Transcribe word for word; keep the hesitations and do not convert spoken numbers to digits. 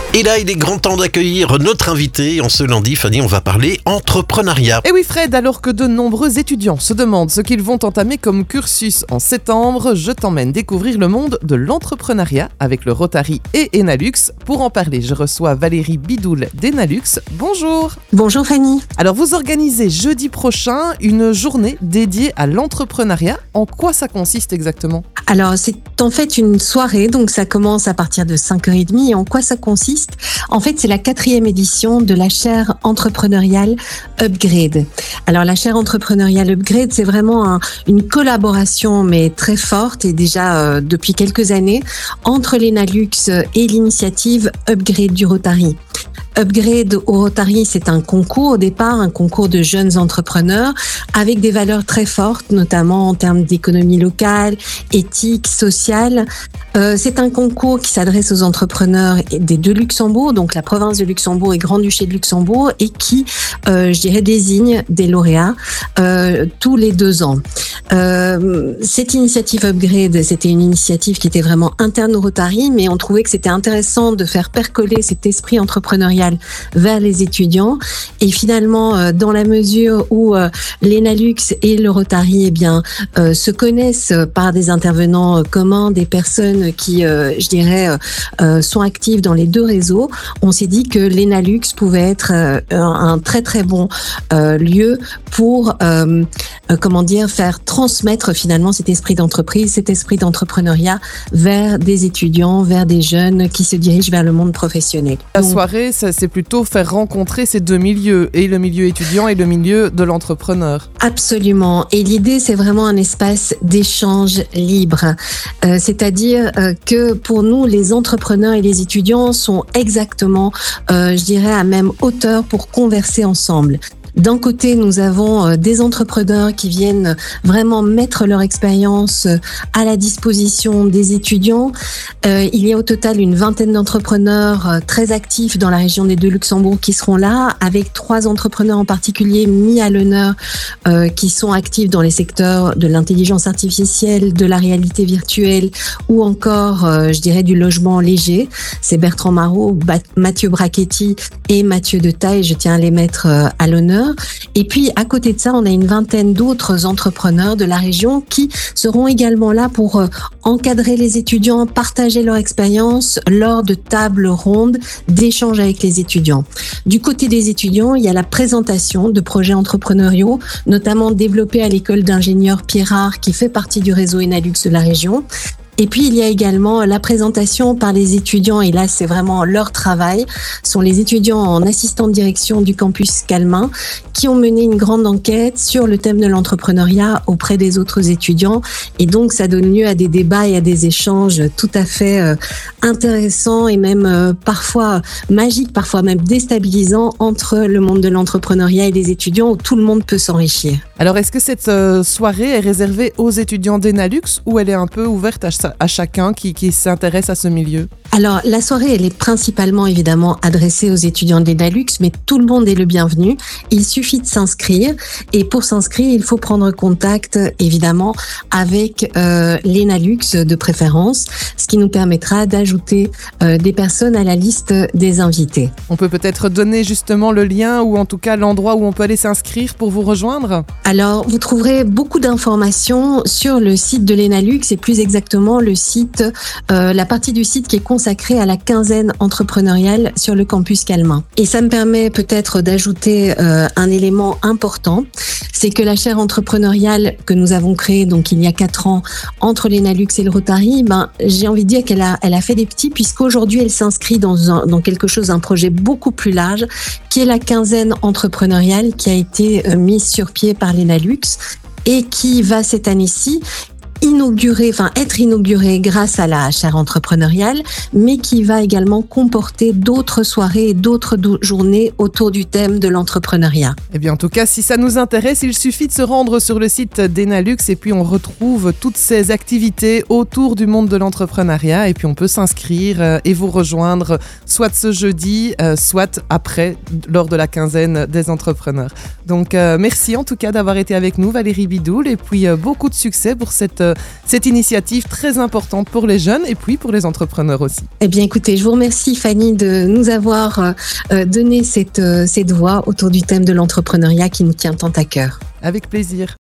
Et là, il est grand temps d'accueillir notre invité. En ce lundi, Fanny, on va parler entrepreneuriat. Et oui Fred, alors que de nombreux étudiants se demandent ce qu'ils vont entamer comme cursus en septembre, je t'emmène découvrir le monde de l'entrepreneuriat avec le Rotary et Enalux. Pour en parler, je reçois Valérie Bidoul d'Enalux. Bonjour. Bonjour Fanny. Alors vous organisez jeudi prochain une journée dédiée à l'entrepreneuriat. En quoi ça consiste exactement ? Alors c'est en fait une soirée, donc ça commence à partir de cinq heures trente. Et en quoi ça consiste ? En fait, c'est la quatrième édition de la chaire entrepreneuriale Upgrade. Alors la chaire entrepreneuriale Upgrade, c'est vraiment un, une collaboration mais très forte et déjà euh, depuis quelques années entre l'Enalux et l'initiative Upgrade du Rotary. Upgrade au Rotary, c'est un concours au départ, un concours de jeunes entrepreneurs avec des valeurs très fortes, notamment en termes d'économie locale, éthique, sociale. Euh, c'est un concours qui s'adresse aux entrepreneurs des deux Luxembourg, donc la province de Luxembourg et Grand-Duché de Luxembourg, et qui, euh, je dirais, désigne des lauréats euh, tous les deux ans. Euh, cette initiative Upgrade, c'était une initiative qui était vraiment interne au Rotary, mais on trouvait que c'était intéressant de faire percoler cet esprit entrepreneurial vers les étudiants. Et finalement, dans la mesure où euh, l'Enalux et le Rotary eh bien, euh, se connaissent par des intervenants communs, des personnes qui, euh, je dirais, euh, sont actives dans les deux réseaux, on s'est dit que l'Enalux pouvait être euh, un très très bon euh, lieu pour, euh, euh, comment dire, faire transmettre finalement cet esprit d'entreprise, cet esprit d'entrepreneuriat vers des étudiants, vers des jeunes qui se dirigent vers le monde professionnel. La soirée, ça, c'est plutôt faire rencontrer ces deux milieux, et le milieu étudiant et le milieu de l'entrepreneur. Absolument. Et l'idée, c'est vraiment un espace d'échange libre. Euh, c'est-à-dire euh, que pour nous, les entrepreneurs et les étudiants sont exactement, euh, je dirais, à même hauteur pour converser ensemble. D'un côté, nous avons des entrepreneurs qui viennent vraiment mettre leur expérience à la disposition des étudiants. Euh, il y a au total une vingtaine d'entrepreneurs très actifs dans la région des deux Luxembourg qui seront là, avec trois entrepreneurs en particulier mis à l'honneur euh, qui sont actifs dans les secteurs de l'intelligence artificielle, de la réalité virtuelle ou encore, euh, je dirais, du logement léger. C'est Bertrand Marot, Ba- Mathieu Brachetti et Mathieu de Taille. Je tiens à les mettre euh, à l'honneur. Et puis, à côté de ça, on a une vingtaine d'autres entrepreneurs de la région qui seront également là pour euh, encadrer les étudiants, partager leur expérience lors de tables rondes d'échanges avec les étudiants. Du côté des étudiants, il y a la présentation de projets entrepreneuriaux, notamment développés à l'école d'ingénieurs Pierrard, qui fait partie du réseau Enalux de la région. Et puis, il y a également la présentation par les étudiants, et là, c'est vraiment leur travail, sont les étudiants en assistant de direction du campus Calmin, qui ont mené une grande enquête sur le thème de l'entrepreneuriat auprès des autres étudiants. Et donc, ça donne lieu à des débats et à des échanges tout à fait euh, intéressants et même euh, parfois magiques, parfois même déstabilisants entre le monde de l'entrepreneuriat et les étudiants, où tout le monde peut s'enrichir. Alors, est-ce que cette euh, soirée est réservée aux étudiants d'Enalux ou elle est un peu ouverte à à chacun qui, qui s'intéresse à ce milieu? Alors, la soirée, elle est principalement évidemment adressée aux étudiants de l'Enalux, mais tout le monde est le bienvenu. Il suffit de s'inscrire, et pour s'inscrire, il faut prendre contact évidemment avec euh, l'Enalux de préférence, ce qui nous permettra d'ajouter euh, des personnes à la liste des invités. On peut peut-être donner justement le lien ou en tout cas l'endroit où on peut aller s'inscrire pour vous rejoindre? Alors, vous trouverez beaucoup d'informations sur le site de l'Enalux, et plus exactement le site, euh, la partie du site qui est consacrée à la quinzaine entrepreneuriale sur le campus Calmin. Et ça me permet peut-être d'ajouter euh, un élément important, c'est que la chaire entrepreneuriale que nous avons créée donc il y a quatre ans entre l'Enalux et le Rotary, ben j'ai envie de dire qu'elle a elle a fait des petits, puisqu'aujourd'hui elle s'inscrit dans un dans quelque chose, un projet beaucoup plus large, qui est la quinzaine entrepreneuriale qui a été euh, mise sur pied par l'Enalux et qui va cette année-ci inauguré, enfin être inauguré grâce à la chaire entrepreneuriale, mais qui va également comporter d'autres soirées et d'autres do- journées autour du thème de l'entrepreneuriat. Eh bien, en tout cas, si ça nous intéresse, il suffit de se rendre sur le site d'Enalux et puis on retrouve toutes ces activités autour du monde de l'entrepreneuriat et puis on peut s'inscrire et vous rejoindre soit ce jeudi, euh, soit après, lors de la quinzaine des entrepreneurs. Donc, euh, merci en tout cas d'avoir été avec nous, Valérie Bidoul, et puis euh, beaucoup de succès pour cette euh, cette initiative très importante pour les jeunes et puis pour les entrepreneurs aussi. Eh bien, écoutez, je vous remercie, Fanny, de nous avoir euh, donné cette, euh, cette voix autour du thème de l'entrepreneuriat qui nous tient tant à cœur. Avec plaisir.